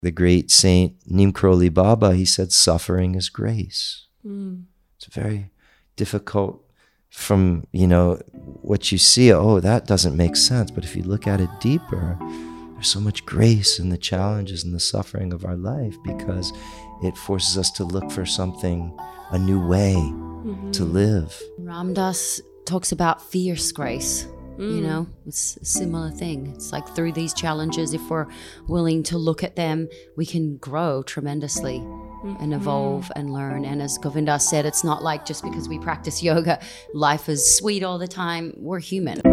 The great saint Neem Karoli Baba, he said, suffering is grace. It's very difficult from, what you see. Oh, that doesn't make sense. But if you look at it deeper, there's so much grace in the challenges and the suffering of our life, because it forces us to look for something, a new way to live. Ram Dass talks about fierce grace. It's a similar thing. It's like through these challenges, if we're willing to look at them, we can grow tremendously and evolve and learn. And as Govinda said, it's not like just because we practice yoga, life is sweet all the time. We're human.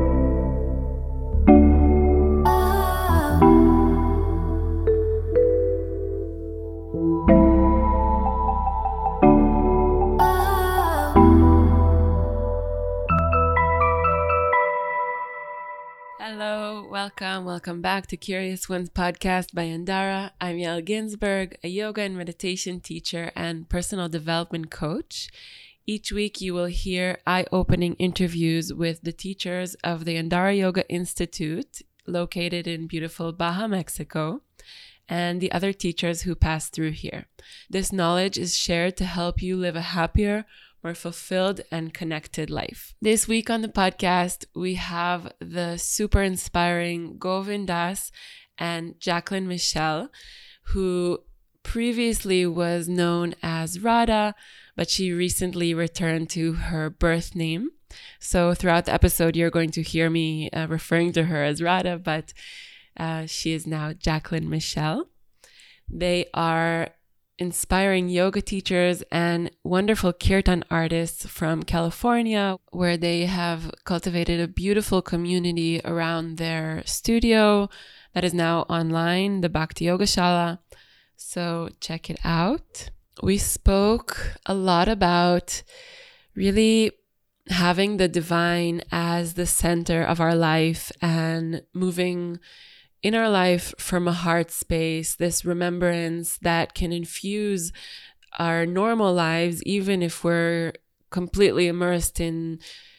Hello, welcome back to Curious Ones podcast by Andara. I'm Yael Ginsberg, a yoga and meditation teacher and personal development coach. Each week you will hear eye-opening interviews with the teachers of the Andara Yoga Institute, located in beautiful Baja, Mexico, and the other teachers who pass through here. This knowledge is shared to help you live a happier, more fulfilled and connected life. This week on the podcast, we have the super inspiring Govind Das and Jacqueline Michel, who previously was known as Radha, but she recently returned to her birth name. So throughout the episode, you're going to hear me referring to her as Radha, but she is now Jacqueline Michel. They are inspiring yoga teachers and wonderful kirtan artists from California, where they have cultivated a beautiful community around their studio that is now online, the Bhakti Yoga Shala. So check it out. We spoke a lot about really having the divine as the center of our life and moving in our life from a heart space, this remembrance that can infuse our normal lives, even if we're completely immersed in,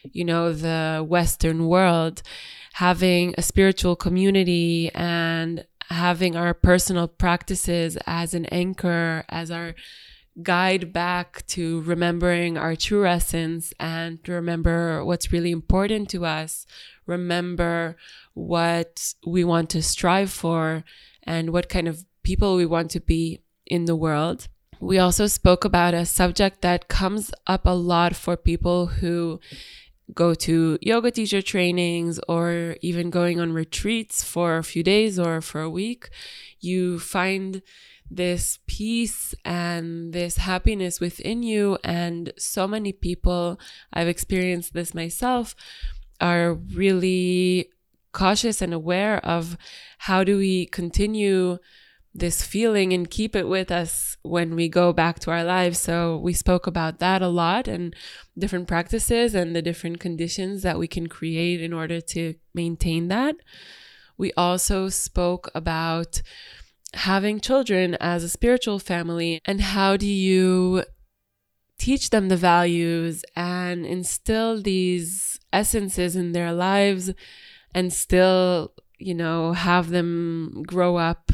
the Western world, having a spiritual community and having our personal practices as an anchor, as our guide back to remembering our true essence and to remember what's really important to us, remember what we want to strive for and what kind of people we want to be in the world. We also spoke about a subject that comes up a lot for people who go to yoga teacher trainings or even going on retreats for a few days or for a week. You find this peace and this happiness within you, and so many people, I've experienced this myself, are really cautious and aware of how do we continue this feeling and keep it with us when we go back to our lives. So we spoke about that a lot and different practices and the different conditions that we can create in order to maintain that. We also spoke about having children as a spiritual family and how do you teach them the values and instill these essences in their lives and still, have them grow up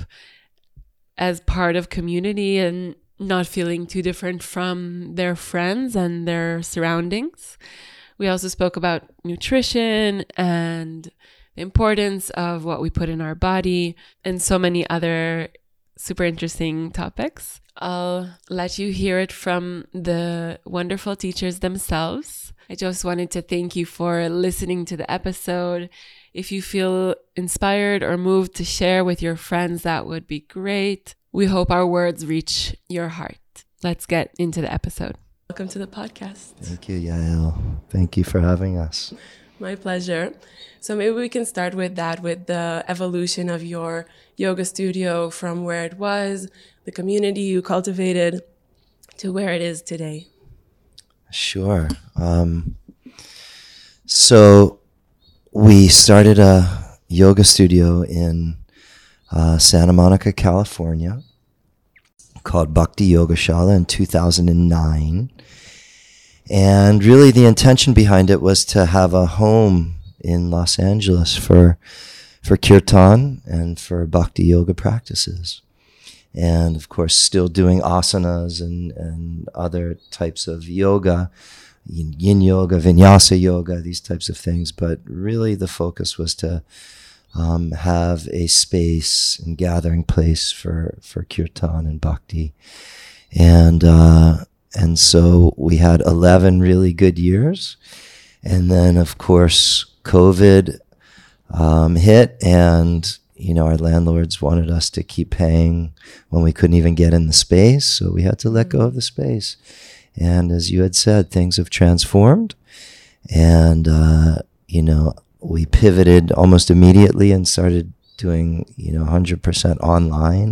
as part of community and not feeling too different from their friends and their surroundings. We also spoke about nutrition and the importance of what we put in our body and so many other super interesting topics. I'll let you hear it from the wonderful teachers themselves. I just wanted to thank you for listening to the episode. If you feel inspired or moved to share with your friends, that would be great. We hope our words reach your heart. Let's get into the episode. Welcome to the podcast. Thank you, Yael. Thank you for having us. My pleasure. So maybe we can start with that, with the evolution of your yoga studio from where it was, the community you cultivated, to where it is today. Sure. So we started a yoga studio in Santa Monica, California, called Bhakti Yoga Shala in 2009. And really the intention behind it was to have a home in Los Angeles for kirtan and for bhakti yoga practices. and of course still doing asanas and other types of yoga, yin yoga, vinyasa yoga, these types of things. But really the focus was to have a space and gathering place for kirtan and bhakti. And so we had 11 really good years. And then, of course, COVID hit, and, our landlords wanted us to keep paying when we couldn't even get in the space. So we had to let go of the space. And as you had said, things have transformed. And, we pivoted almost immediately and started doing, 100% online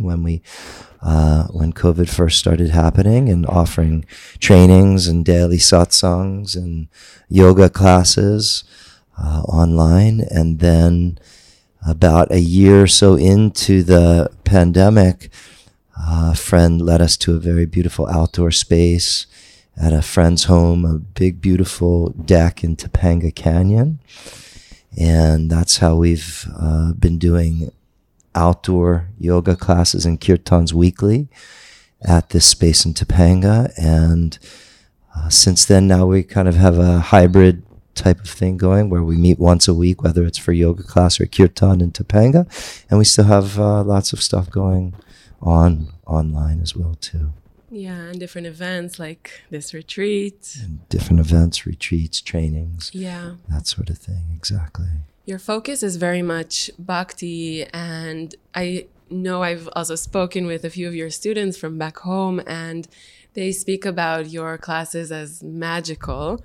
when COVID first started happening, and offering trainings and daily satsangs and yoga classes online. And then about a year or so into the pandemic, a friend led us to a very beautiful outdoor space at a friend's home, a big, beautiful deck in Topanga Canyon. And that's how we've been doing outdoor yoga classes and kirtans weekly at this space in Topanga. And since then, now we kind of have a hybrid type of thing going where we meet once a week, whether it's for yoga class or kirtan in Topanga. And we still have lots of stuff going on online as well, too. Yeah, and different events like this retreat. And different events, retreats, trainings. Yeah. That sort of thing, exactly. Your focus is very much bhakti, and I know I've also spoken with a few of your students from back home, and they speak about your classes as magical,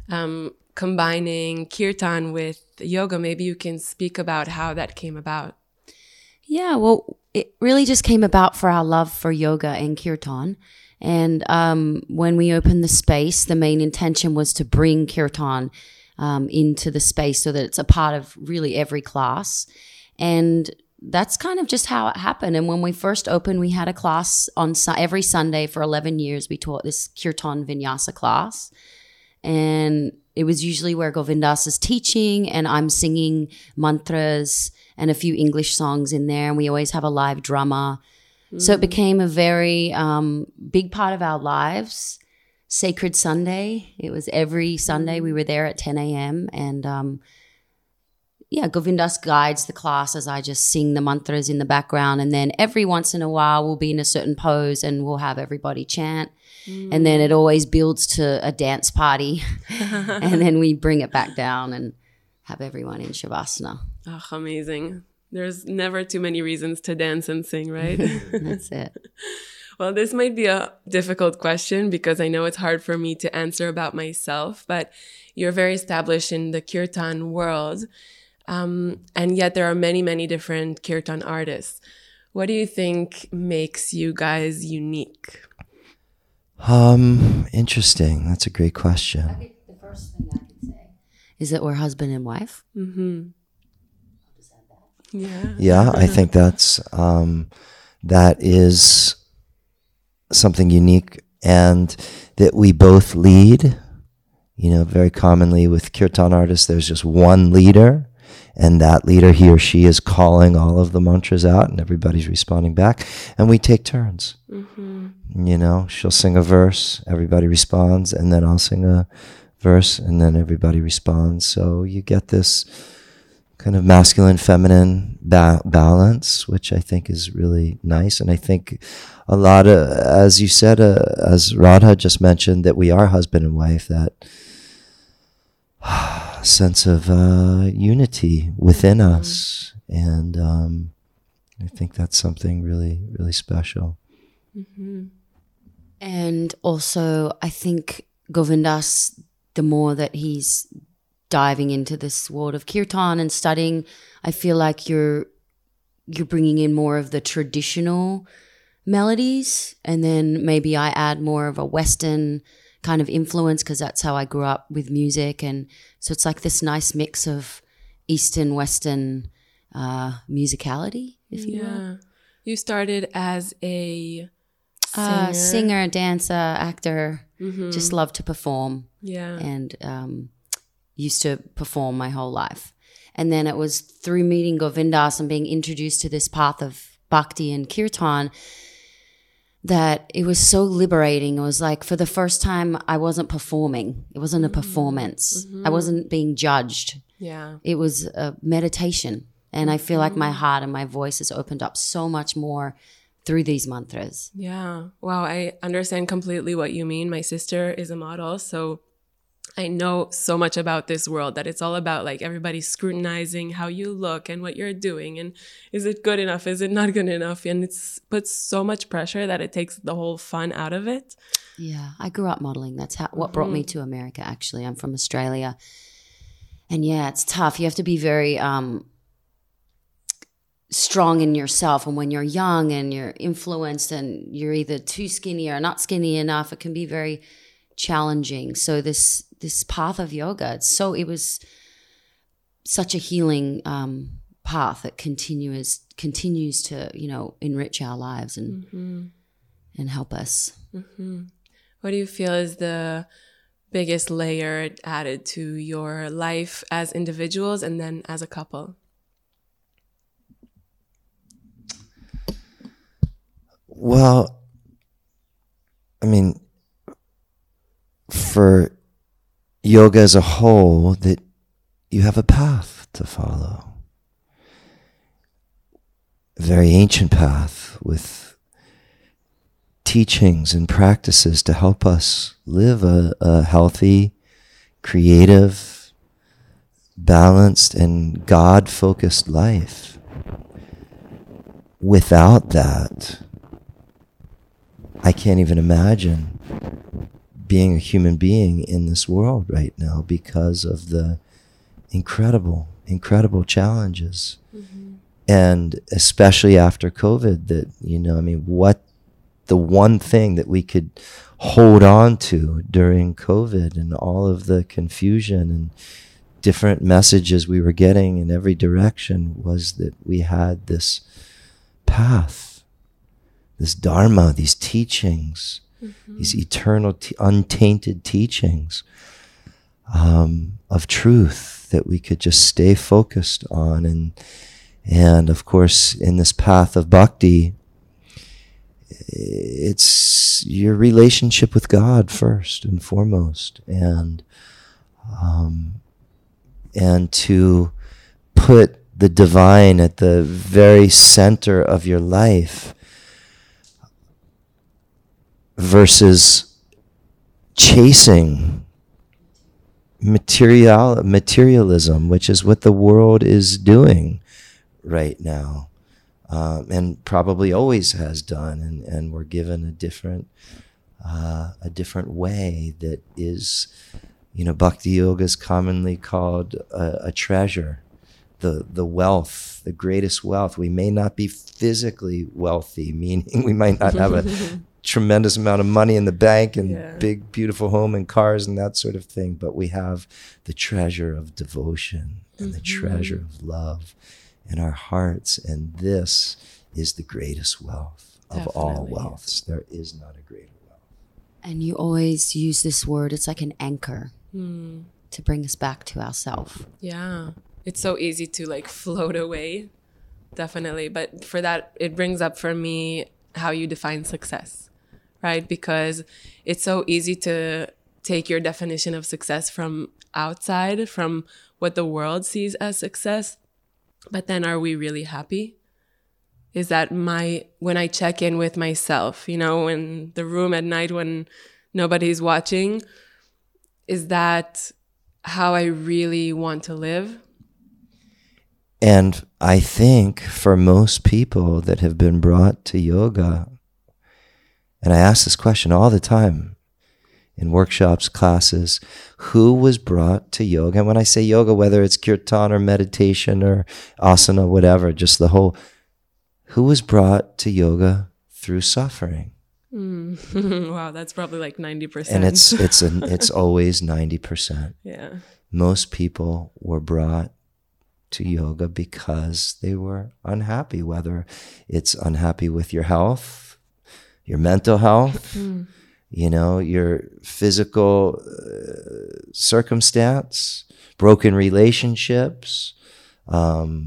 combining kirtan with yoga. Maybe you can speak about how that came about. Yeah, well, it really just came about for our love for yoga and kirtan. And when we opened the space, the main intention was to bring kirtan into the space so that it's a part of really every class. And that's kind of just how it happened. And when we first opened, we had a class on every Sunday for 11 years. We taught this kirtan vinyasa class. And it was usually where Govindas is teaching and I'm singing mantras and a few English songs in there. And we always have a live drama. So it became a very big part of our lives. Sacred Sunday. It was every Sunday. We were there at 10 a.m. And Govindas guides the class as I just sing the mantras in the background. And then every once in a while we'll be in a certain pose and we'll have everybody chant. And then it always builds to a dance party. And then we bring it back down and have everyone in Shavasana. Oh, amazing. There's never too many reasons to dance and sing, right? That's it. Well, this might be a difficult question because I know it's hard for me to answer about myself, but you're very established in the kirtan world. And yet there are many, many different kirtan artists. What do you think makes you guys unique? Interesting. That's a great question. I think the first thing I could say is that we're husband and wife. Mm-hmm. Yeah. Yeah, I think that is something unique, and that we both lead. Very commonly with kirtan artists, there's just one leader, and that leader, he or she, is calling all of the mantras out, and everybody's responding back, and we take turns. Mm-hmm. She'll sing a verse, everybody responds, and then I'll sing a verse, and then everybody responds. So you get this kind of masculine, feminine balance, which I think is really nice. And I think a lot of, as you said, as Radha just mentioned, that we are husband and wife, that sense of unity within us. And I think that's something really, really special. Mm-hmm. And also, I think Govindas, the more that he's diving into this world of kirtan and studying, I feel like you're bringing in more of the traditional melodies, and then maybe I add more of a Western kind of influence because that's how I grew up with music. And so it's like this nice mix of Eastern, Western musicality, if you will. You started as a singer, dancer, actor, just love to perform. Yeah. And used to perform my whole life. And then it was through meeting Govindas and being introduced to this path of bhakti and kirtan that it was so liberating. It was like, for the first time, I wasn't performing. It wasn't a performance. I wasn't being judged. Yeah. It was a meditation. And I feel like my heart and my voice has opened up so much more through these mantras. Yeah. Wow. I understand completely what you mean. My sister is a model, so I know so much about this world, that it's all about like everybody scrutinizing how you look and what you're doing, and is it good enough? Is it not good enough? And it's puts so much pressure that it takes the whole fun out of it. Yeah, I grew up modeling. That's what brought me to America, actually. I'm from Australia. And yeah, it's tough. You have to be very strong in yourself. And when you're young and you're influenced and you're either too skinny or not skinny enough, it can be very challenging. So this path of yoga, it was such a healing path that continues to, enrich our lives and help us. What do you feel is the biggest layer added to your life as individuals and then as a couple? Well, I mean, for yoga as a whole, that you have a path to follow. A very ancient path with teachings and practices to help us live a healthy, creative, balanced, and God-focused life. Without that, I can't even imagine being a human being in this world right now because of the incredible challenges. And especially after COVID, that, what the one thing that we could hold on to during COVID and all of the confusion and different messages we were getting in every direction was that we had this path, this dharma, these teachings, these eternal, untainted teachings of truth that we could just stay focused on. And of course, in this path of bhakti, it's your relationship with God first and foremost, and to put the divine at the very center of your life versus chasing materialism, which is what the world is doing right now, and probably always has done, and we're given a different way that is, bhakti yoga is commonly called a treasure, the wealth, the greatest wealth. We may not be physically wealthy, meaning we might not have a tremendous amount of money in the bank and big, beautiful home and cars and that sort of thing, but we have the treasure of devotion and the treasure of love in our hearts, and this is the greatest wealth of all wealths. There is not a greater wealth. And you always use this word, it's like an anchor to bring us back to ourselves. Yeah. It's so easy to float away, definitely. But for that, it brings up for me how you define success, right? Because it's so easy to take your definition of success from outside, from what the world sees as success. But then are we really happy? Is that when I check in with myself, in the room at night when nobody's watching, is that how I really want to live? And I think for most people that have been brought to yoga, and I ask this question all the time in workshops, classes, who was brought to yoga? And when I say yoga, whether it's kirtan or meditation or asana, whatever, just the whole, who was brought to yoga through suffering? Wow, that's probably 90%. And it's always 90%. Yeah. Most people were brought to yoga because they were unhappy, whether it's unhappy with your health, your mental health, your physical circumstance, broken relationships,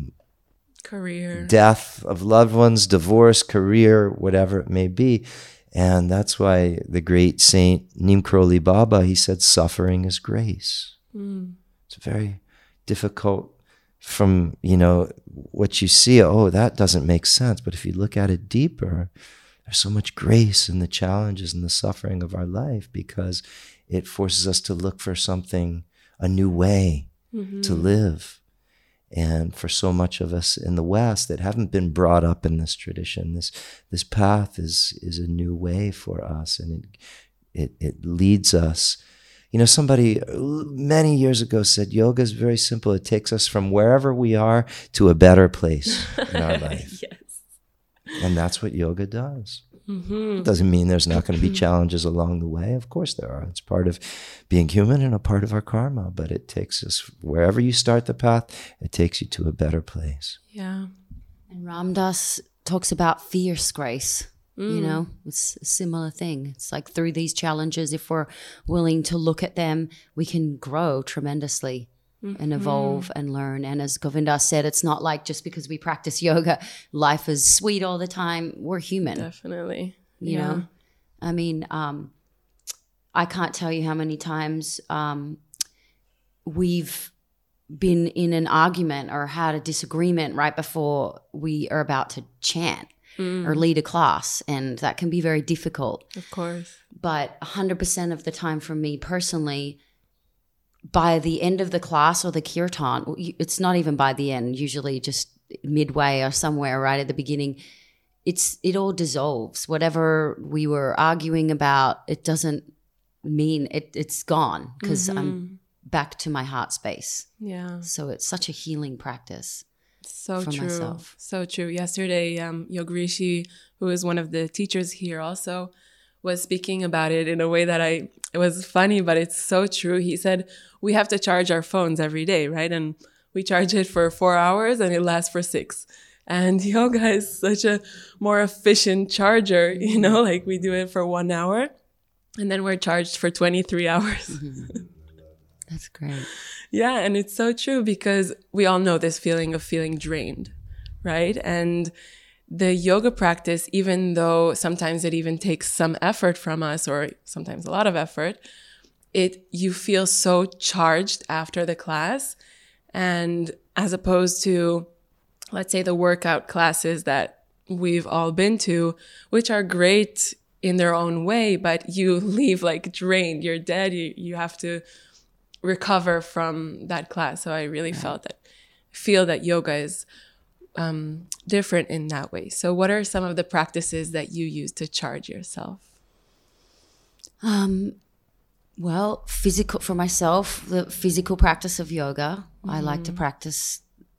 career, death of loved ones, divorce, career, whatever it may be. And that's why the great saint Neem Karoli Baba, he said, suffering is grace. It's very difficult from, what you see, oh, that doesn't make sense. But if you look at it deeper, there's so much grace in the challenges and the suffering of our life, because it forces us to look for something, a new way to live. And for so much of us in the West that haven't been brought up in this tradition, this path is a new way for us, and it leads us. Somebody many years ago said yoga is very simple. It takes us from wherever we are to a better place in our life. Yes. And that's what yoga does. It doesn't mean there's not going to be challenges along the way. Of course there are. It's part of being human and a part of our karma. But it takes us, wherever you start the path, it takes you to a better place. Yeah. And Ram Dass talks about fierce grace. It's a similar thing. It's like through these challenges, if we're willing to look at them, we can grow tremendously and evolve and learn. And as Govinda said, it's not like just because we practice yoga, life is sweet all the time. We're human. Definitely. You know? I mean, I can't tell you how many times we've been in an argument or had a disagreement right before we are about to chant or lead a class. And that can be very difficult. Of course. But 100% of the time for me personally, by the end of the class or the kirtan, it's not even by the end, usually just midway or somewhere right at the beginning, it all dissolves. Whatever we were arguing about, it doesn't mean it's gone, because I'm back to my heart space. Yeah. So it's such a healing practice. So for true. myself. So true. Yesterday, Yog Rishi, who is one of the teachers here also, was speaking about it in a way that it was funny, but it's so true. He said, we have to charge our phones every day, right? And we charge it for 4 hours and it lasts for 6. And yoga is such a more efficient charger, like we do it for 1 hour and then we're charged for 23 hours. That's great. Yeah. And it's so true, because we all know this feeling of feeling drained, right? And the yoga practice, even though sometimes it even takes some effort from us, or sometimes a lot of effort, you feel so charged after the class. And as opposed to, let's say, the workout classes that we've all been to, which are great in their own way, but you leave like drained, you're dead, you have to recover from that class. So I really feel that yoga is different in that way. So what are some of the practices that you use to charge yourself? Well, for myself, the physical practice of yoga, I like to practice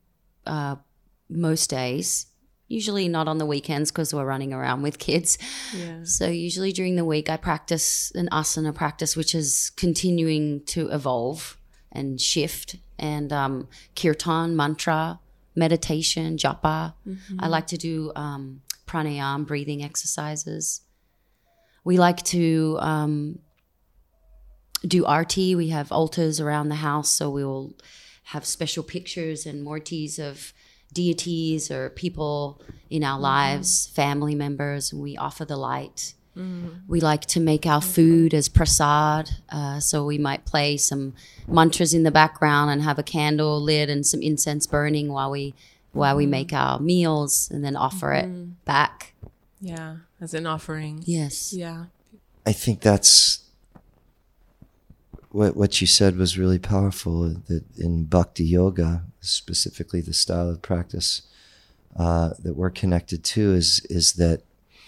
most days, usually not on the weekends because we're running around with kids. Yeah. So usually during the week, I practice an asana practice, which is continuing to evolve and shift, and kirtan, mantra, meditation, japa. I like to do pranayama, breathing exercises. We like to do arti. We have altars around the house, so we will have special pictures and murtis of deities or people in our lives, family members, and we offer the light. We like to make our food as prasad, so we might play some mantras in the background and have a candle lit and some incense burning while we make our meals, and then offer it back. Yeah, as an offering. Yes. Yeah. I think that's what you said was really powerful, that in bhakti yoga, specifically the style of practice that we're connected to, is that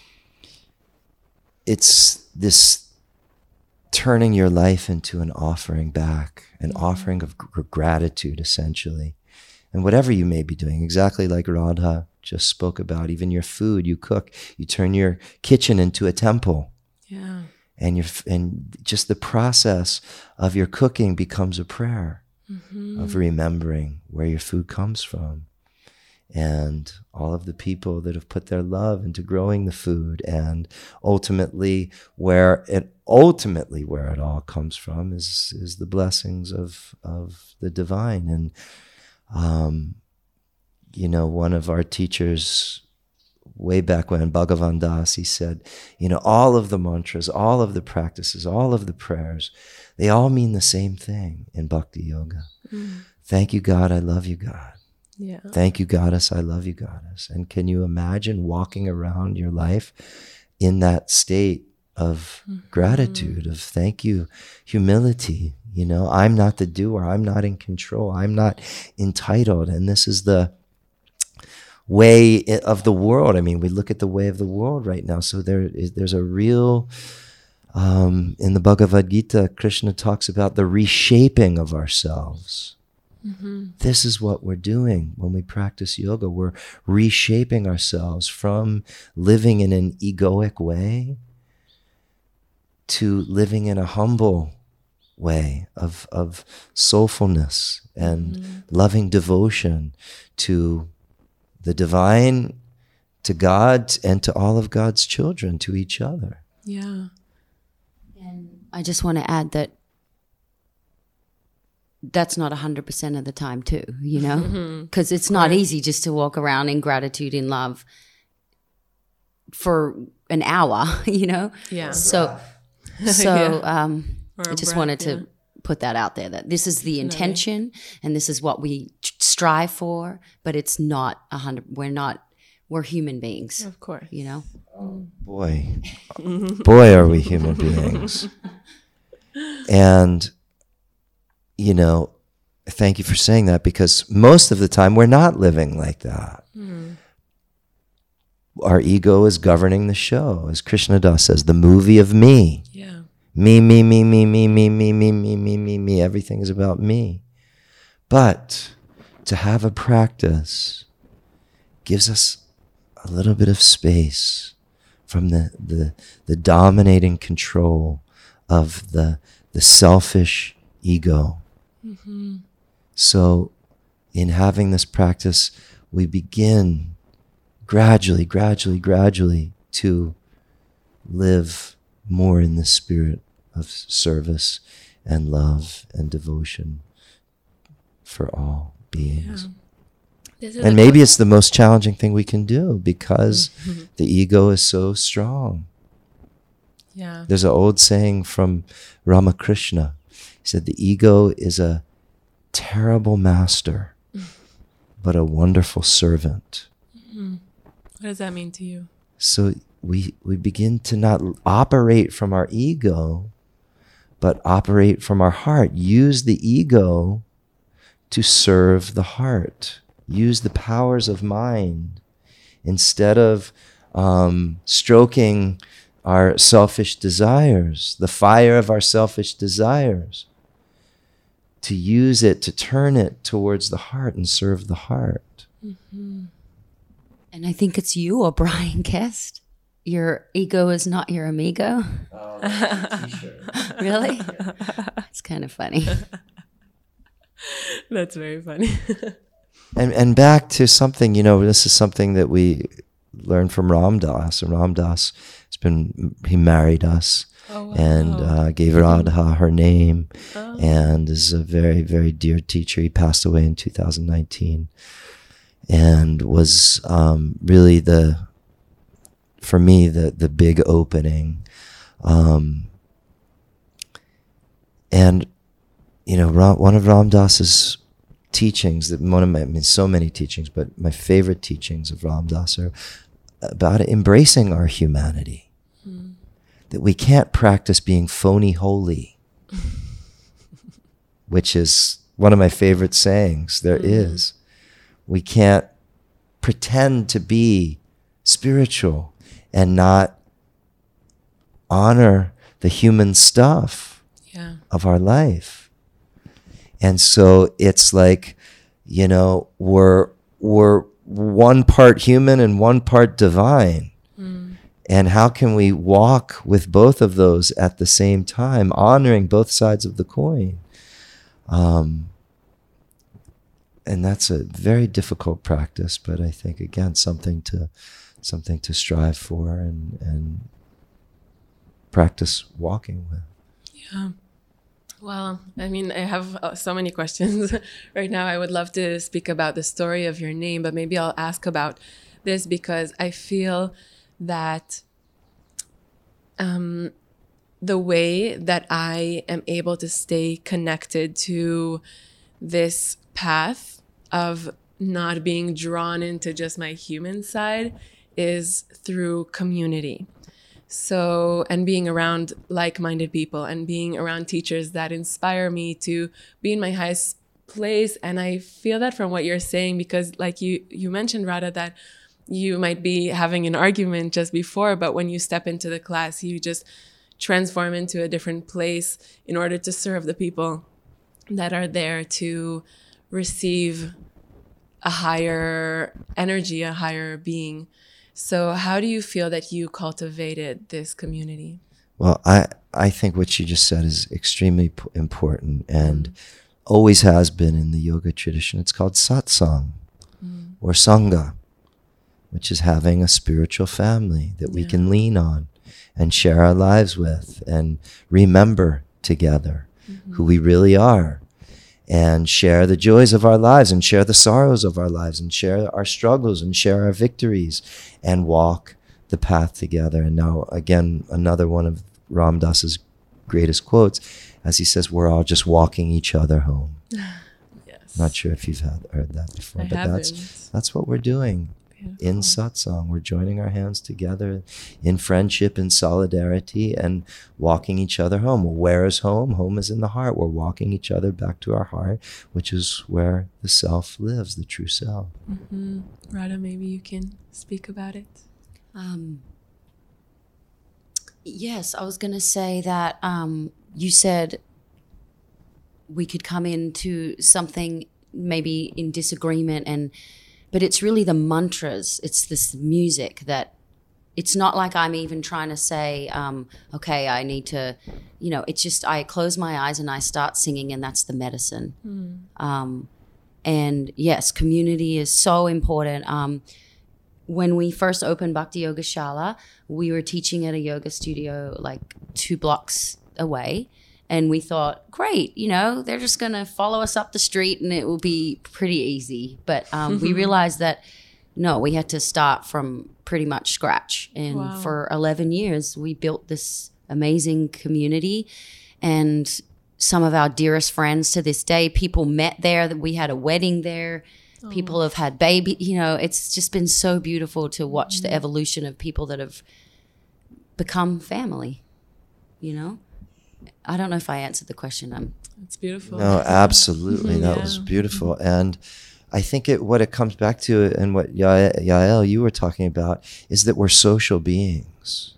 it's this turning your life into an offering back, an offering of gratitude, essentially. And whatever you may be doing, exactly like Radha just spoke about, even your food you cook, you turn your kitchen into a temple. Yeah. And just the process of your cooking becomes a prayer of remembering where your food comes from, and all of the people that have put their love into growing the food, and ultimately where it all comes from is the blessings of the divine. And one of our teachers way back when, Bhagavan Das, he said, all of the mantras, all of the practices, all of the prayers, they all mean the same thing in Bhakti Yoga. Thank you, God, I love you, God. Yeah. Thank you, Goddess, I love you, Goddess. And can you imagine walking around your life in that state of gratitude, of thank you, humility? I'm not the doer. I'm not in control. I'm not entitled. And this is the way of the world. I mean, we look at the way of the world right now. So there's a real, in the Bhagavad Gita, Krishna talks about the reshaping of ourselves. This is what we're doing when we practice yoga. We're reshaping ourselves from living in an egoic way to living in a humble way of soulfulness and loving devotion to the divine, to God, and to all of God's children, to each other. Yeah. And I just want to add that that's not 100% of the time too, because it's not easy just to walk around in gratitude, in love for an hour, Yeah. So I just wanted to put that out there, that this is the intention and this is what we strive for, but it's not 100. We're human beings. Of course. Boy, are we human beings. And, thank you for saying that, because most of the time we're not living like that. Our ego is governing the show. As Krishna Das says, the movie of me. Yeah. Me, me, me, me, me, me, me, me, me, me, me, me. Everything is about me. But to have a practice gives us a little bit of space from the dominating control of the selfish ego. So in having this practice, we begin gradually to live more in the spirit of service and love and devotion for all beings. Yeah. And maybe it's the most challenging thing we can do because the ego is so strong. Yeah. There's an old saying from Ramakrishna. He said, the ego is a terrible master, but a wonderful servant. What does that mean to you? So we begin to not operate from our ego, but operate from our heart. Use the ego to serve the heart. Use the powers of mind instead of stroking our selfish desires, the fire of our selfish desires, to use it, to turn it towards the heart and serve the heart. And I think it's you, O'Brien Guest. Your ego is not your amigo. Really? It's kind of funny. That's very funny. And back to something, this is something that we learned from Ram Dass. And Ram Dass he married us. Oh, wow. And gave Radha her name, and is a very, very dear teacher. He passed away in 2019, and was really for me the big opening. And one of Ram Dass's teachings, so many teachings, but my favorite teachings of Ram Dass are about embracing our humanity. That we can't practice being phony holy, which is one of my favorite sayings there is. We can't pretend to be spiritual and not honor the human stuff of our life. And so it's like, we're one part human and one part divine. And how can we walk with both of those at the same time, honoring both sides of the coin? And that's a very difficult practice, but I think, again, something to strive for and practice walking with. Yeah. Well, I have so many questions right now. I would love to speak about the story of your name, but maybe I'll ask about this because I feel that the way that I am able to stay connected to this path of not being drawn into just my human side is through community. So, and being around like-minded people and being around teachers that inspire me to be in my highest place. And I feel that from what you're saying, because like you mentioned, Radha, that you might be having an argument just before, but when you step into the class, you just transform into a different place in order to serve the people that are there to receive a higher energy, a higher being. So how do you feel that you cultivated this community? Well, I think what you just said is extremely important and always has been in the yoga tradition. It's called satsang or sangha, which is having a spiritual family that we can lean on and share our lives with and remember together who we really are, and share the joys of our lives and share the sorrows of our lives and share our struggles and share our victories and walk the path together. And now, again, another one of Ram Dass's greatest quotes, as he says, we're all just walking each other home. Yes. Not sure if you've heard that before, but that's what we're doing. Beautiful. In satsang. We're joining our hands together in friendship and solidarity and walking each other home. Well, where is home? Home is in the heart. We're walking each other back to our heart, which is where the self lives, the true self. Radha, maybe you can speak about it. Yes, I was going to say that you said we could come into something maybe in disagreement, but it's really the mantras. It's this music that it's not like I'm even trying to say, okay, I need to, it's just I close my eyes and I start singing, and that's the medicine. And yes, community is so important. When we first opened Bhakti Yoga Shala, we were teaching at a yoga studio like 2 blocks away. And we thought, great, they're just going to follow us up the street and it will be pretty easy. But we realized that, no, we had to start from pretty much scratch. And for 11 years, we built this amazing community. And some of our dearest friends to this day, people met there. We had a wedding there. People have had baby. It's just been so beautiful to watch the evolution of people that have become family, I don't know if I answered the question. It's beautiful. No, absolutely. That was beautiful. And I think what it comes back to, and what Yael, you were talking about, is that we're social beings.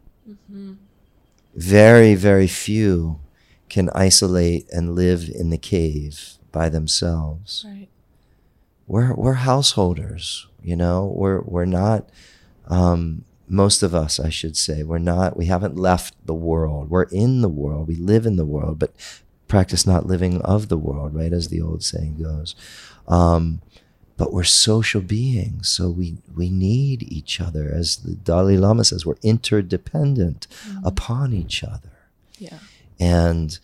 Very, very few can isolate and live in the cave by themselves. Right. We're householders, we're not, most of us, I should say, we haven't left the world. We're in the world. We live in the world, but practice not living of the world, right? As the old saying goes. But we're social beings. So we need each other. As the Dalai Lama says, we're interdependent upon each other. Yeah. And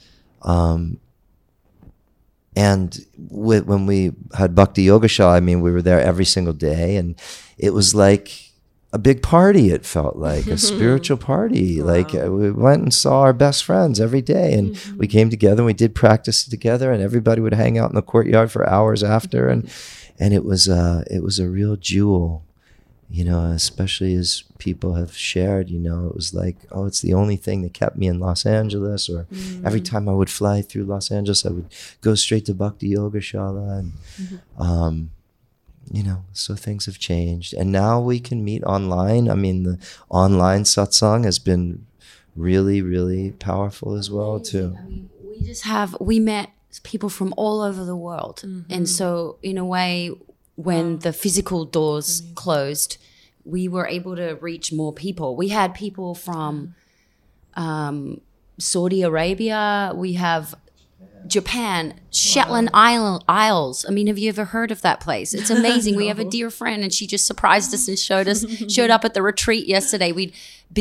when we had Bhakti Yoga Shala, we were there every single day, and it was like a big party. It felt like a spiritual party. Wow. Like we went and saw our best friends every day, and we came together and we did practice together, and everybody would hang out in the courtyard for hours after, and it was a real jewel, especially as people have shared, it was like, oh, it's the only thing that kept me in Los Angeles, or every time I would fly through Los Angeles, I would go straight to Bhakti Yoga Shala, and so things have changed. And now we can meet online. The online satsang has been really, really powerful as well, too. We met people from all over the world. And so, in a way, when the physical doors closed, we were able to reach more people. We had people from Saudi Arabia. We have Japan, Shetland Isles. I mean, have you ever heard of that place? It's amazing. We have a dear friend, and she just surprised us and showed up at the retreat yesterday. We've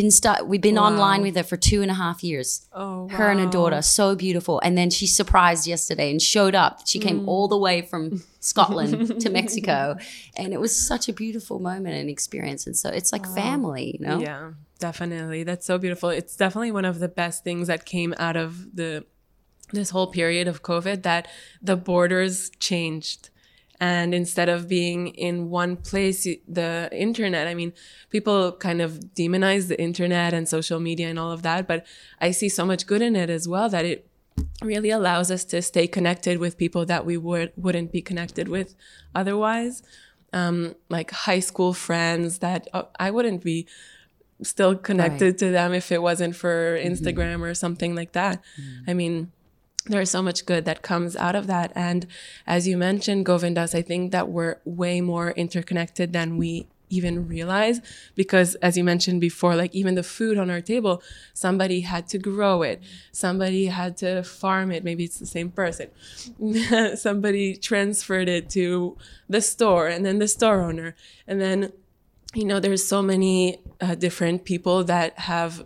been online with her for 2.5 years. Oh, wow. Her and her daughter, so beautiful. And then she surprised yesterday and showed up. She came all the way from Scotland to Mexico, and it was such a beautiful moment and experience. And so it's like family, you know? Yeah, definitely. That's so beautiful. It's definitely one of the best things that came out of this whole period of COVID, that the borders changed. And instead of being in one place, the internet, I mean, people kind of demonize the internet and social media and all of that, but I see so much good in it as well, that it really allows us to stay connected with people that we wouldn't be connected with otherwise. Like high school friends that I wouldn't be still connected to them if it wasn't for Instagram or something like that. I mean, there's so much good that comes out of that. And as you mentioned, Govindas, I think that we're way more interconnected than we even realize, because as you mentioned before, like even the food on our table, somebody had to grow it. Somebody had to farm it. Maybe it's the same person. Somebody transferred it to the store, and then the store owner. And then, you know, there's so many different people that have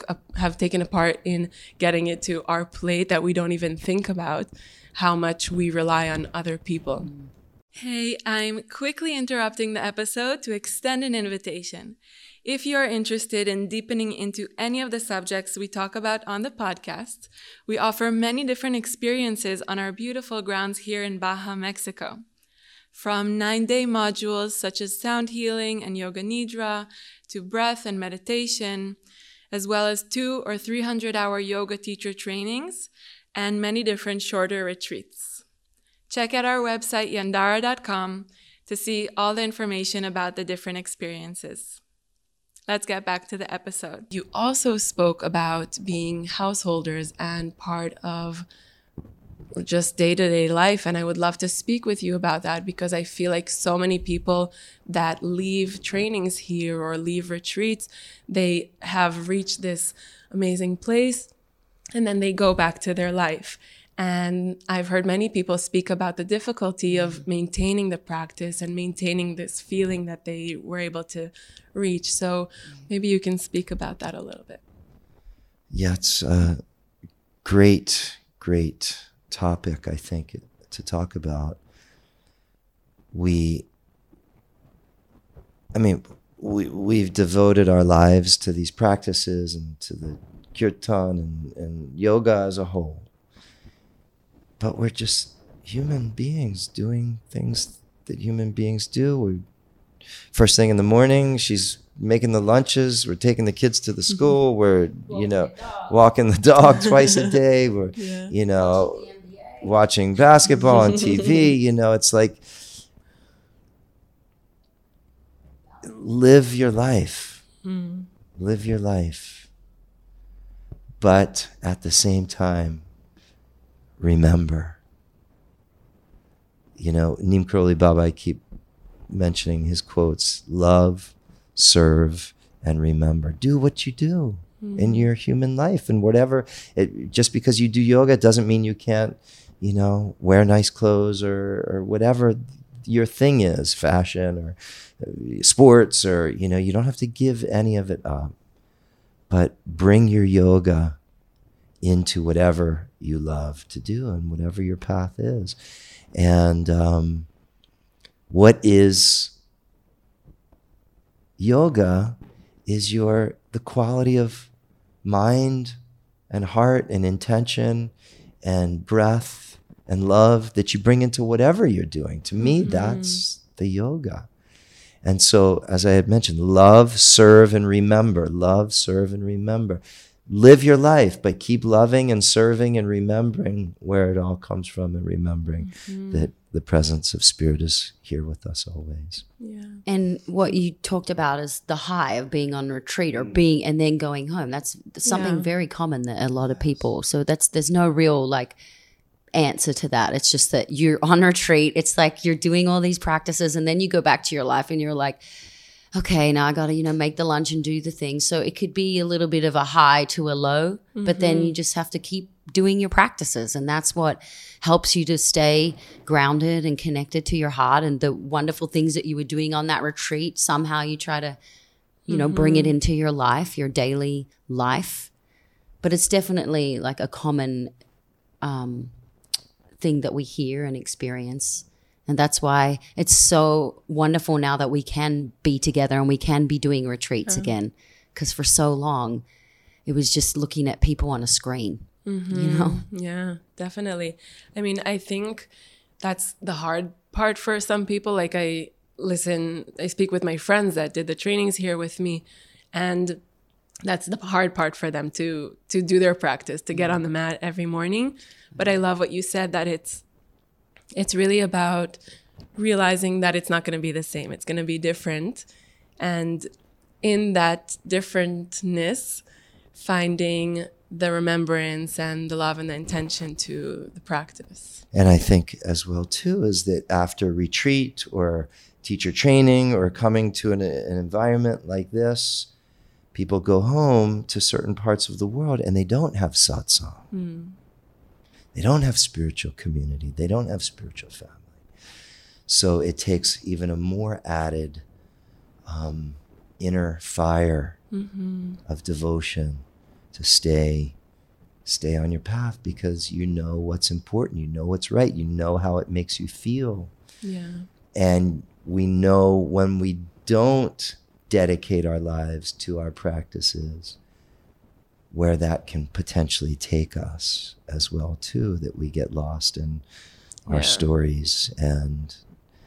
taken a part in getting it to our plate that we don't even think about how much we rely on other people. Hey, I'm quickly interrupting the episode to extend an invitation. If you are interested in deepening into any of the subjects we talk about on the podcast, we offer many different experiences on our beautiful grounds here in Baja, Mexico. From 9-day modules such as sound healing and yoga nidra, to breath and meditation, as well as 200 or 300-hour yoga teacher trainings, and many different shorter retreats. Check out our website, yandara.com, to see all the information about the different experiences. Let's get back to the episode. You also spoke about being householders and part of just day-to-day life, and I would love to speak with you about that, because I feel like so many people that leave trainings here or leave retreats, they have reached this amazing place and then they go back to their life. And I've heard many people speak about the difficulty of maintaining the practice and maintaining this feeling that they were able to reach. So maybe you can speak about that a little bit. Yeah, it's a great topic, I think, to talk about. We've devoted our lives to these practices and to the kirtan and yoga as a whole. But we're just human beings doing things that human beings do. First thing in the morning, she's making the lunches. We're taking the kids to the school. We're, walking the dog twice a day. We're, watching basketball on TV. It's like, live your life. Live your life. But at the same time, remember. Neem Karoli Baba, I keep mentioning his quotes: love, serve, and remember. Do what you do in your human life, and whatever. Just because you do yoga doesn't mean you can't, wear nice clothes or whatever your thing is, fashion or sports, or, you don't have to give any of it up. But bring your yoga into whatever you love to do and whatever your path is. And what is yoga is the quality of mind and heart and intention and breath and love that you bring into whatever you're doing. To me, that's the yoga. And so, as I had mentioned, love, serve, and remember. Love, serve, and remember. Live your life, but keep loving and serving and remembering where it all comes from, and remembering that the presence of Spirit is here with us always. Yeah. And what you talked about is the high of being on retreat or being and then going home. That's something very common that a lot of people. So there's no real answer to that. It's just that you're on retreat. It's like you're doing all these practices and then you go back to your life and you're like, okay, now I got to, make the lunch and do the thing. So it could be a little bit of a high to a low, but then you just have to keep doing your practices. And that's what helps you to stay grounded and connected to your heart and the wonderful things that you were doing on that retreat. Somehow you try to, bring it into your life, your daily life. But it's definitely like a common thing that we hear and experience. And that's why it's so wonderful now that we can be together and we can be doing retreats again. Because for so long, it was just looking at people on a screen, Yeah, definitely. I mean, I think that's the hard part for some people. Like I speak with my friends that did the trainings here with me, and that's the hard part for them to do their practice, to get on the mat every morning. But I love what you said, that it's really about realizing that it's not going to be the same. It's going to be different. And in that differentness, finding the remembrance and the love and the intention to the practice. And I think as well, too, is that after retreat or teacher training or coming to an environment like this, people go home to certain parts of the world and they don't have satsang. They don't have spiritual community. They don't have spiritual family. So it takes even a more added inner fire of devotion to stay on your path, because you know what's important. You know what's right. You know how it makes you feel. Yeah. And we know when we don't dedicate our lives to our practices, where that can potentially take us as well too, that we get lost in our stories and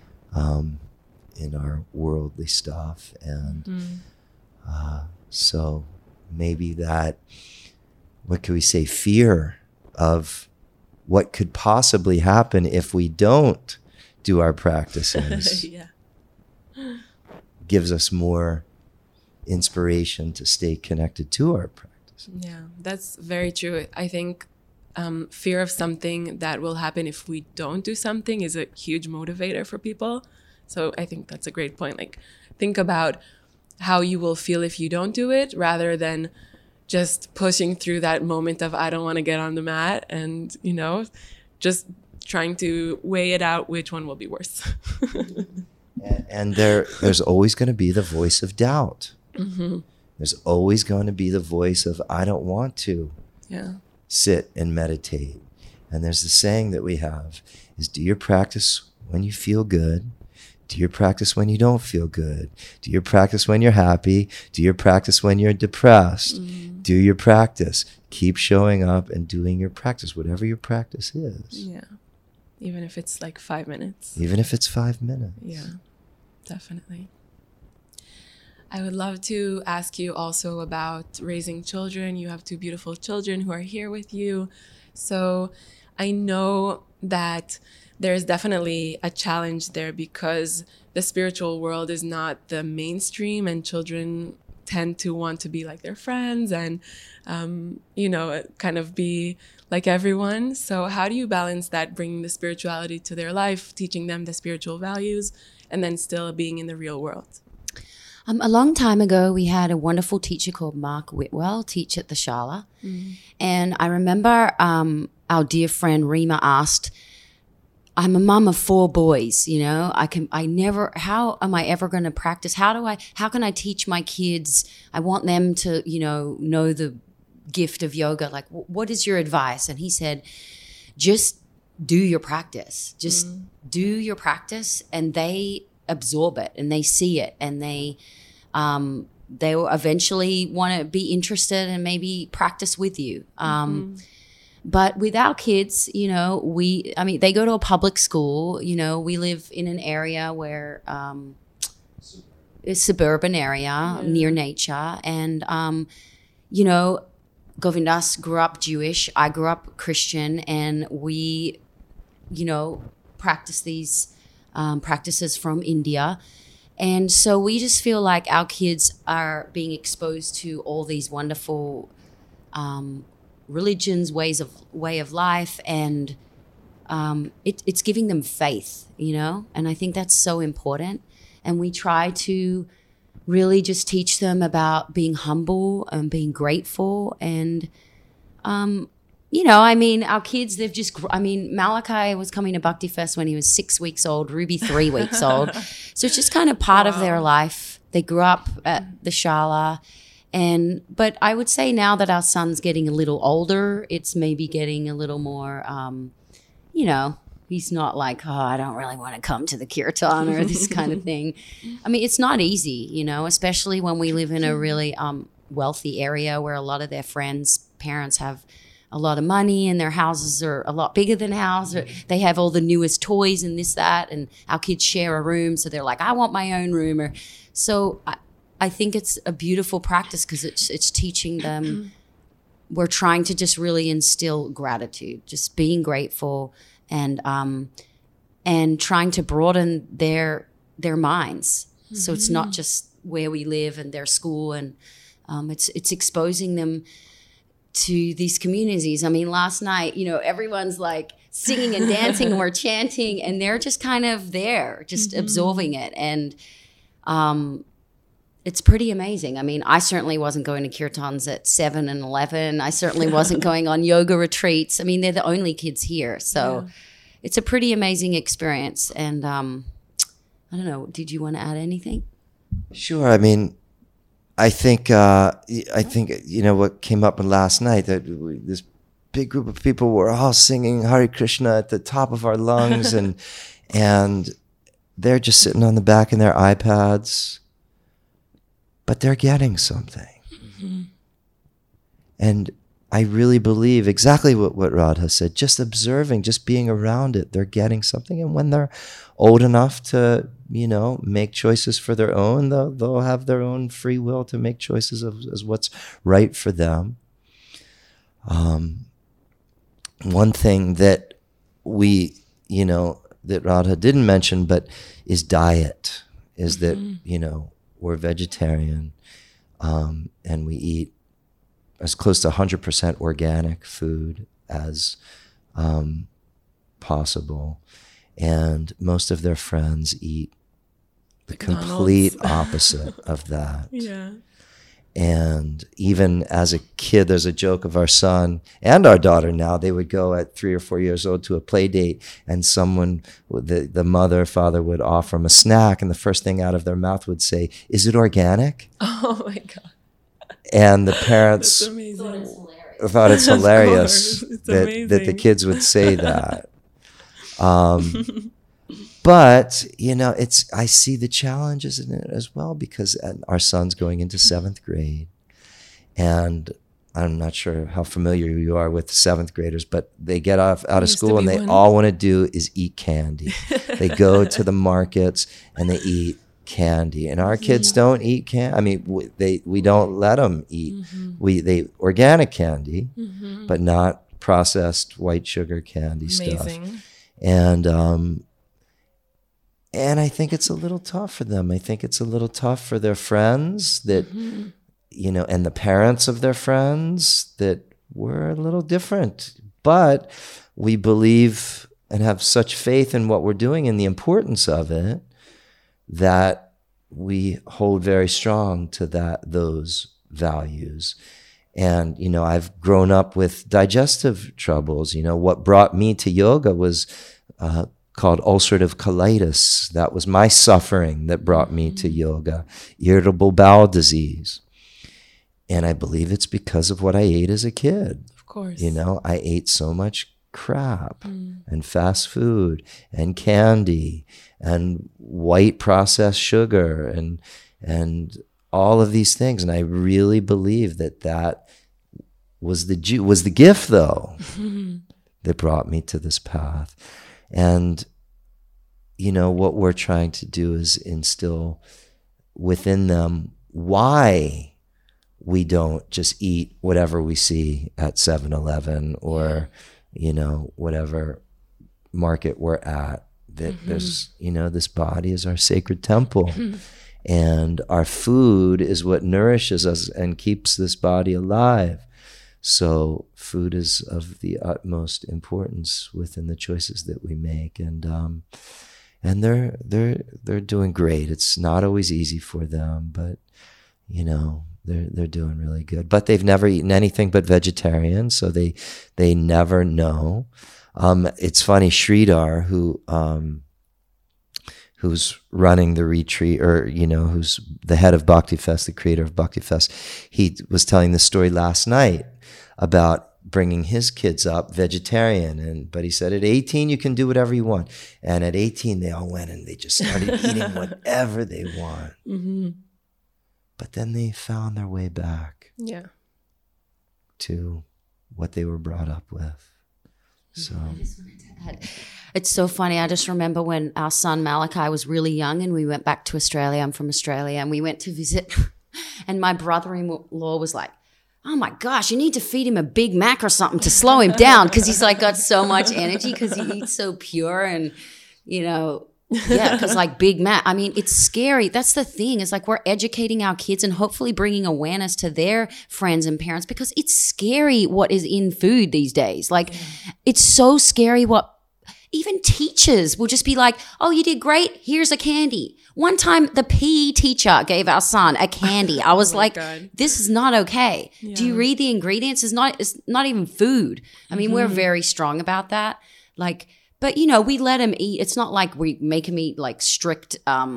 in our worldly stuff. And so maybe that, what could we say, fear of what could possibly happen if we don't do our practices gives us more inspiration to stay connected to our practice. Yeah, that's very true. I think fear of something that will happen if we don't do something is a huge motivator for people. So I think that's a great point. Like, think about how you will feel if you don't do it, rather than just pushing through that moment of, I don't want to get on the mat, and, just trying to weigh it out, which one will be worse. And there's always going to be the voice of doubt. There's always going to be the voice of, I don't want to sit and meditate. And there's the saying that we have is, do your practice when you feel good. Do your practice when you don't feel good. Do your practice when you're happy. Do your practice when you're depressed. Do your practice. Keep showing up and doing your practice, whatever your practice is. Yeah. Even if it's like 5 minutes. Even if it's 5 minutes. Yeah, definitely. I would love to ask you also about raising children. You have 2 beautiful children who are here with you. So I know that there's definitely a challenge there, because the spiritual world is not the mainstream, and children tend to want to be like their friends and, kind of be like everyone. So how do you balance that, bringing the spirituality to their life, teaching them the spiritual values, and then still being in the real world? A long time ago, we had a wonderful teacher called Mark Whitwell teach at the Shala. And I remember our dear friend Rima asked, I'm a mum of 4 boys, how am I ever going to practice? How can I teach my kids? I want them to, know the gift of yoga. Like, what is your advice? And he said, just do your practice. Just do your practice, and they absorb it and they see it, and they will eventually want to be interested and maybe practice with you. But with our kids, they go to a public school. We live in an area where it's a suburban area near nature. And, Govindas grew up Jewish. I grew up Christian. And we, practice these practices from India. And so we just feel like our kids are being exposed to all these wonderful religions, way of life, and it's giving them faith, and I think that's so important. And we try to really just teach them about being humble and being grateful, and you know, I mean, our kids, they've just, I mean, Malachi was coming to Bhakti Fest when he was 6 weeks old, Ruby 3 weeks old. So it's just kind of part of their life. They grew up at the Shala. But I would say now that our son's getting a little older, it's maybe getting a little more, you know, he's not like, oh, I don't really want to come to the kirtan or this kind of thing. I mean, it's not easy, you know, especially when we live in a really wealthy area where a lot of their friends' parents have a lot of money and their houses are a lot bigger than ours. They have all the newest toys and this, that, and our kids share a room. So they're like, I want my own room. So I think it's a beautiful practice because it's teaching them. We're trying to just really instill gratitude, just being grateful and trying to broaden their minds. So it's not just where we live and their school, and it's exposing them to these communities. I mean, last night, you know, everyone's like singing and dancing and we're chanting and they're just kind of there, just absorbing it. And it's pretty amazing. I mean, I certainly wasn't going to kirtans at 7 and 11. I certainly wasn't going on yoga retreats. I mean, they're the only kids here. So it's a pretty amazing experience. And I don't know, did you want to add anything? Sure. I mean, I think you know what came up last night, that this big group of people were all singing Hare Krishna at the top of our lungs, and they're just sitting on the back in their iPads, but they're getting something. And I really believe exactly what Radha said, just observing, just being around it, they're getting something. And when they're old enough to, you know, make choices for their own, they'll have their own free will to make choices as what's right for them. One thing that we, you know, that Radha didn't mention, but is diet, is that, you know, we're vegetarian, and we eat as close to 100% organic food as possible. And most of their friends eat the complete opposite of that. Yeah. And even as a kid, there's a joke of our son and our daughter now, they would go at 3 or 4 years old to a play date, and someone, the mother or father would offer them a snack, and the first thing out of their mouth would say, "Is it organic?" Oh my God. And the parents thought it's hilarious that the kids would say that. But, you know, I see the challenges in it as well, because our son's going into 7th grade, and I'm not sure how familiar you are with 7th graders, but they get out of school and they all want to do is eat candy. They go to the markets and they eat candy, and our kids don't eat candy. I mean, we don't let them eat. They organic candy, but not processed white sugar candy stuff. And I think it's a little tough for them. I think it's a little tough for their friends that, you know, and the parents of their friends, that we're a little different. But we believe and have such faith in what we're doing and the importance of it, that we hold very strong to those values. And, you know, I've grown up with digestive troubles. You know, what brought me to yoga was called ulcerative colitis. That was my suffering that brought me to yoga. Irritable bowel disease. And I believe it's because of what I ate as a kid. Of course. You know, I ate so much crap and fast food and candy and white processed sugar and all of these things. And I really believe that was the gift, though, that brought me to this path. And, you know, what we're trying to do is instill within them why we don't just eat whatever we see at 7-Eleven or, you know, whatever market we're at. That there's, you know, this body is our sacred temple. And our food is what nourishes us and keeps this body alive. So food is of the utmost importance within the choices that we make, and they're doing great. It's not always easy for them, but you know, they're doing really good. But they've never eaten anything but vegetarian, so they never know. It's funny, Sridhar, who's running the retreat, or who's the head of Bhakti Fest, the creator of Bhakti Fest, he was telling the story last night about bringing his kids up vegetarian, but he said at 18 you can do whatever you want, and at 18 they all went and they just started eating whatever they want. Mm-hmm. But then they found their way back to what they were brought up with. So it's so funny. I just remember when our son Malachi was really young and we went back to Australia. I'm from Australia, and we went to visit and my brother-in-law was like, oh my gosh, you need to feed him a Big Mac or something to slow him down, because he's like got so much energy because he eats so pure. And because like Big Mac, I mean, it's scary. That's the thing. It's like we're educating our kids and hopefully bringing awareness to their friends and parents, because it's scary what is in food these days. Like it's so scary what even teachers will just be like, oh, you did great, here's a candy. One time the PE teacher gave our son a candy. I was like, God, this is not okay. Yeah. Do you read the ingredients? It's not even food. I mean, we're very strong about that. Like, but we let him eat. It's not like we make him eat like strict,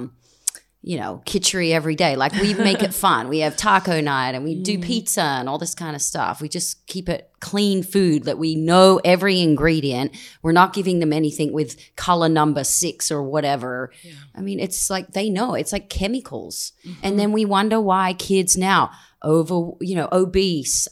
kitchery every day. Like we make it fun. We have taco night and we do pizza and all this kind of stuff. We just keep it clean food that we know every ingredient. We're not giving them anything with color number 6 or whatever. Yeah. I mean, it's like they know. It's like chemicals. Mm-hmm. And then we wonder why kids now obese,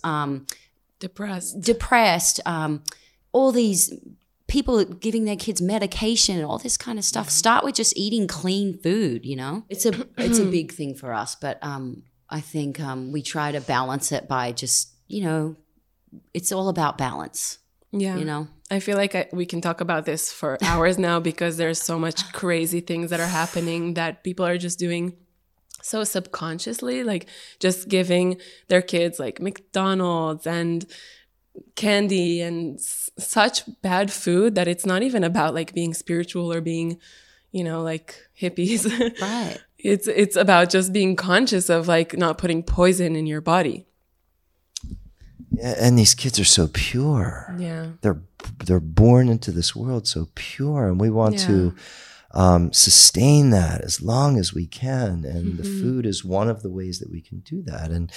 depressed, all these people giving their kids medication and all this kind of stuff. Start with just eating clean food, It's a big thing for us, but I think we try to balance it by just, it's all about balance. Yeah. I feel like we can talk about this for hours now, because there's so much crazy things that are happening that people are just doing so subconsciously, like just giving their kids like McDonald's and candy and such bad food that it's not even about like being spiritual or being, like hippies. Right. It's about just being conscious of like not putting poison in your body. Yeah, and these kids are so pure. Yeah. They're born into this world so pure, and we want to sustain that as long as we can. And the food is one of the ways that we can do that. And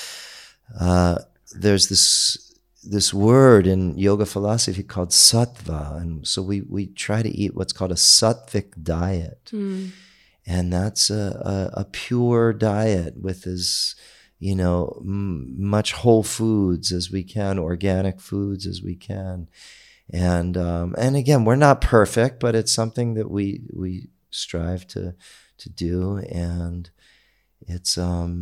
there's this word in yoga philosophy called sattva, and so we try to eat what's called a sattvic diet, and that's a pure diet with as much whole foods as we can, organic foods as we can, and again, we're not perfect, but it's something that we strive to do, and it's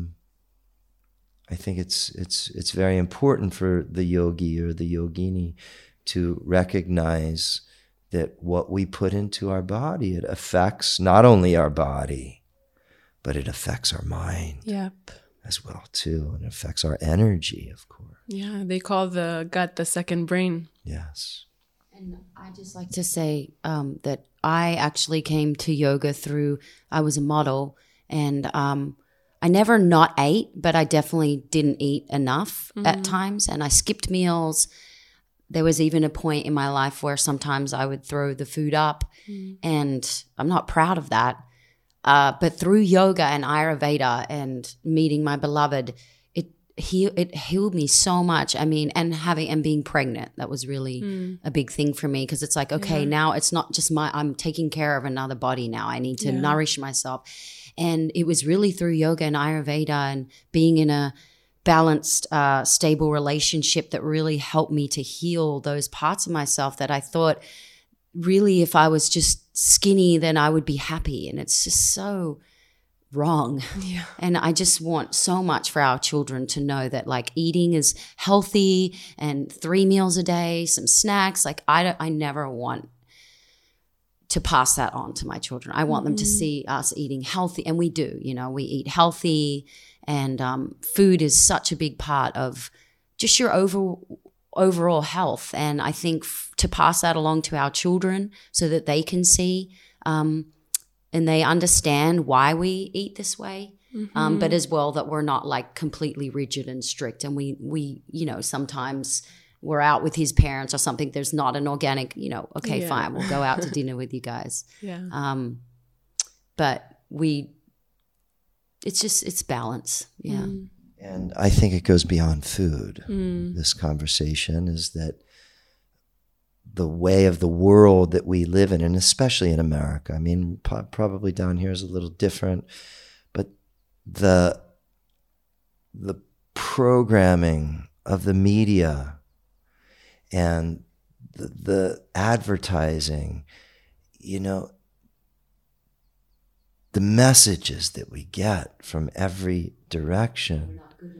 I think it's very important for the yogi or the yogini to recognize that what we put into our body, it affects not only our body, but it affects our mind as well too, and it affects our energy, of course. Yeah, they call the gut the second brain. Yes. And I just like to say that I actually came to yoga I was a model, and I never not ate, but I definitely didn't eat enough at times, and I skipped meals. There was even a point in my life where sometimes I would throw the food up, and I'm not proud of that. But through yoga and Ayurveda and meeting my beloved, it healed me so much. I mean, and being pregnant, that was really a big thing for me, because it's like, okay, now it's not just I'm taking care of another body now. I need to nourish myself. And it was really through yoga and Ayurveda and being in a balanced, stable relationship that really helped me to heal those parts of myself that I thought really if I was just skinny, then I would be happy. And it's just so wrong. Yeah. And I just want so much for our children to know that like eating is healthy and 3 meals a day, some snacks. Like I never want to pass that on to my children. I want them to see us eating healthy, and we do. We eat healthy, and food is such a big part of just your overall health. And I think to pass that along to our children so that they can see and they understand why we eat this way, but as well that we're not like completely rigid and strict. And we sometimes we're out with his parents or something. There's not an organic, okay, fine, we'll go out to dinner with you guys. Yeah. But it's balance. Yeah. And I think it goes beyond food. This conversation is that the way of the world that we live in, and especially in America, I mean, probably down here is a little different, but the programming of the media and the advertising, the messages that we get from every direction.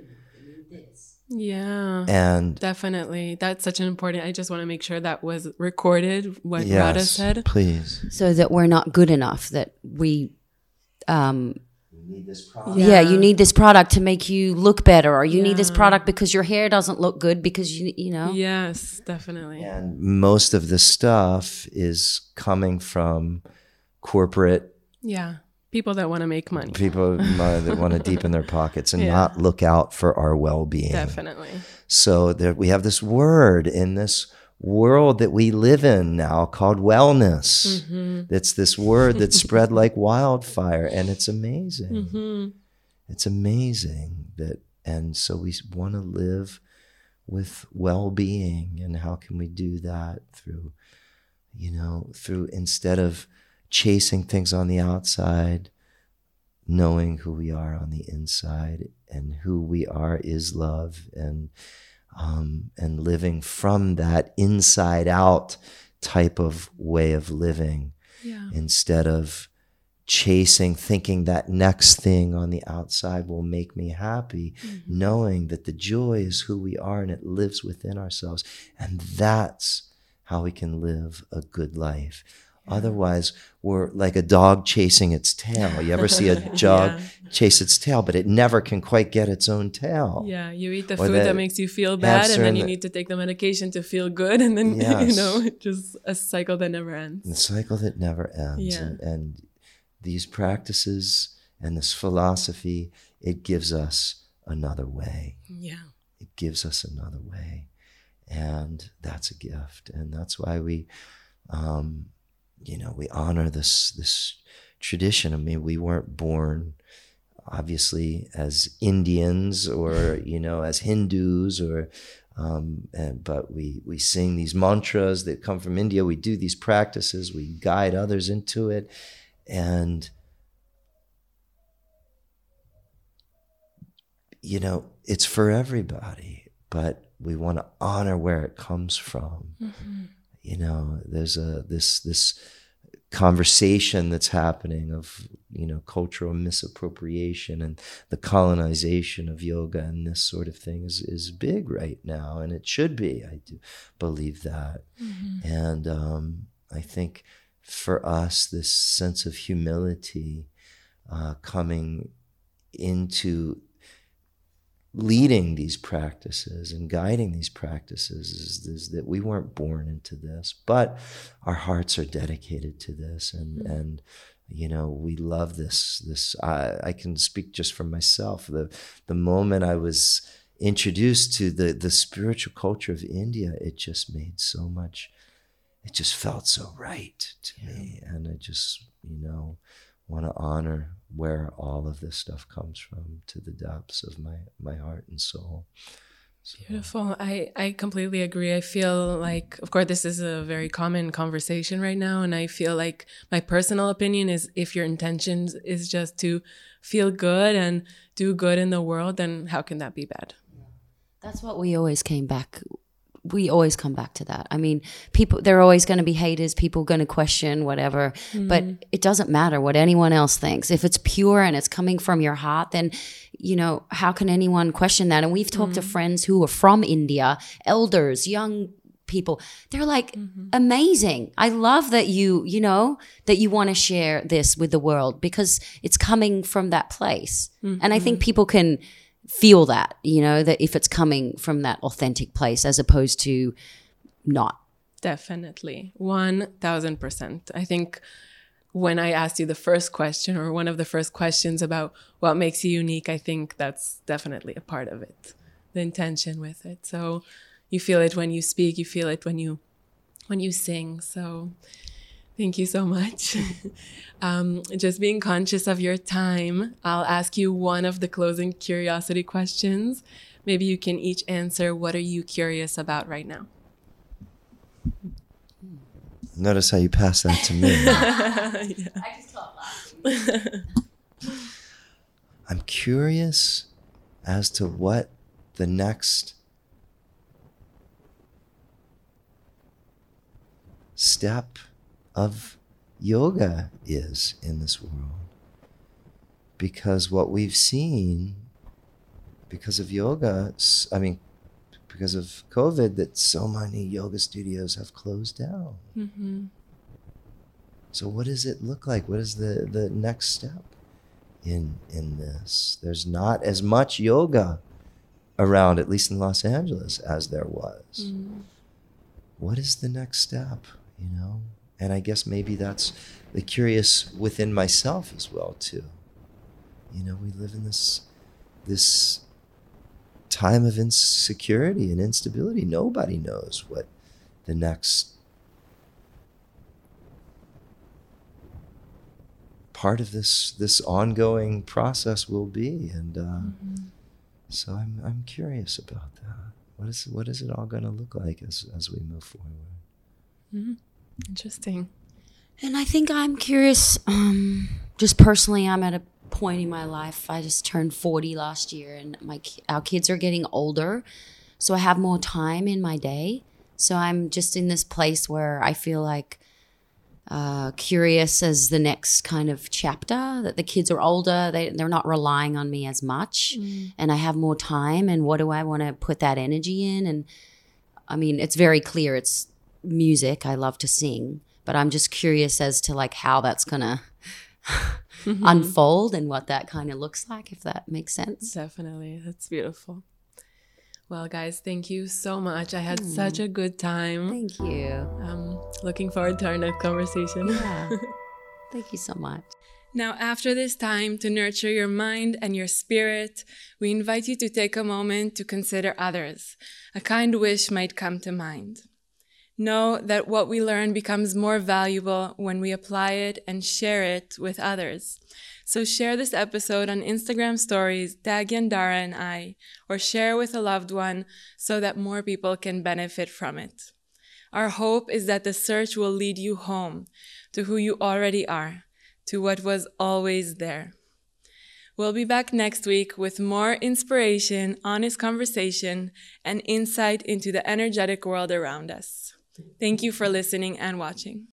Yeah, and definitely. That's such an important, I just want to make sure that was recorded, what Radha said. Please. So that we're not good enough, that we... need this product. You need this product to make you look better, or you need this product because your hair doesn't look good because you know. Yes, definitely. And most of the stuff is coming from corporate. Yeah, people that want to make money. People that want to deepen their pockets and not look out for our well-being. Definitely. So we have this word in this world that we live in now called wellness. It's this word that's spread like wildfire, and it's amazing. It's amazing and so we want to live with well-being, and how can we do that through instead of chasing things on the outside, knowing who we are on the inside, and who we are is love, and living from that inside out type of way of living, instead of thinking that next thing on the outside will make me happy, knowing that the joy is who we are and it lives within ourselves. And that's how we can live a good life. Otherwise, we're like a dog chasing its tail. You ever see a dog chase its tail, but it never can quite get its own tail. Yeah, you eat the food that makes you feel bad, and then you need to take the medication to feel good, and then, just a cycle that never ends. The cycle that never ends. Yeah. And these practices and this philosophy, it gives us another way. Yeah. It gives us another way. And that's a gift. And that's why we... we honor this tradition. I mean, we weren't born, obviously, as Indians or, as Hindus, but we sing these mantras that come from India. We do these practices. We guide others into it. And, it's for everybody, but we want to honor where it comes from. There's this conversation that's happening of, cultural misappropriation, and the colonization of yoga and this sort of thing is big right now, and it should be. I do believe that. And I think for us, this sense of humility coming into leading these practices and guiding these practices is that we weren't born into this, but our hearts are dedicated to this, and we love this. I can speak just for myself. The moment I was introduced to the spiritual culture of India, it just made so much. It just felt so right to me, and I just want to honor where all of this stuff comes from, to the depths of my heart and soul. So. Beautiful. I completely agree. I feel like, of course, this is a very common conversation right now, and I feel like my personal opinion is, if your intentions is just to feel good and do good in the world, then how can that be bad? That's what we always come back to that. I mean, there are always going to be haters, people going to question whatever, but it doesn't matter what anyone else thinks. If it's pure and it's coming from your heart, then, how can anyone question that? And we've talked to friends who are from India, elders, young people. They're like, amazing. I love that that you want to share this with the world, because it's coming from that place. And I think people can feel that, that if it's coming from that authentic place as opposed to not. Definitely. 1000%. I think when I asked you the first question, or one of the first questions about what makes you unique, I think that's definitely a part of it, the intention with it. So you feel it when you speak, you feel it when you sing. So thank you so much. Just being conscious of your time, I'll ask you one of the closing curiosity questions. Maybe you can each answer, what are you curious about right now? Notice how you pass that to me. Yeah. I just thought laughing. I'm curious as to what the next step of yoga is in this world. Because what we've seen, because of yoga, because of COVID, that so many yoga studios have closed down. Mm-hmm. So what does it look like? What is the next step in this? There's not as much yoga around, at least in Los Angeles, as there was. Mm. What is the next step, you know? And I guess maybe that's the curious within myself as well, too. You know, we live in this time of insecurity and instability. Nobody knows what the next part of this ongoing process will be, and so I'm curious about that. What is it all going to look like as we move forward? Mm-hmm. Interesting. And I think I'm curious. Just personally, I'm at a point in my life. I just turned 40 last year, and our kids are getting older, so I have more time in my day. So I'm just in this place where I feel like curious as the next kind of chapter, that the kids are older, they're not relying on me as much, and I have more time, and what do I want to put that energy in? And I mean, it's very clear it's music. I love to sing, but I'm just curious as to like how that's gonna unfold and what that kind of looks like, if that makes sense. Definitely. That's beautiful. Well, guys, thank you so much. I had such a good time. Thank you. Looking forward to our next conversation. Yeah. Thank you so much. Now, after this time to nurture your mind and your spirit, we invite you to take a moment to consider others. A kind wish might come to mind. Know that what we learn becomes more valuable when we apply it and share it with others. So share this episode on Instagram stories, tag Yandara and I, or share with a loved one so that more people can benefit from it. Our hope is that the search will lead you home, to who you already are, to what was always there. We'll be back next week with more inspiration, honest conversation, and insight into the energetic world around us. Thank you for listening and watching.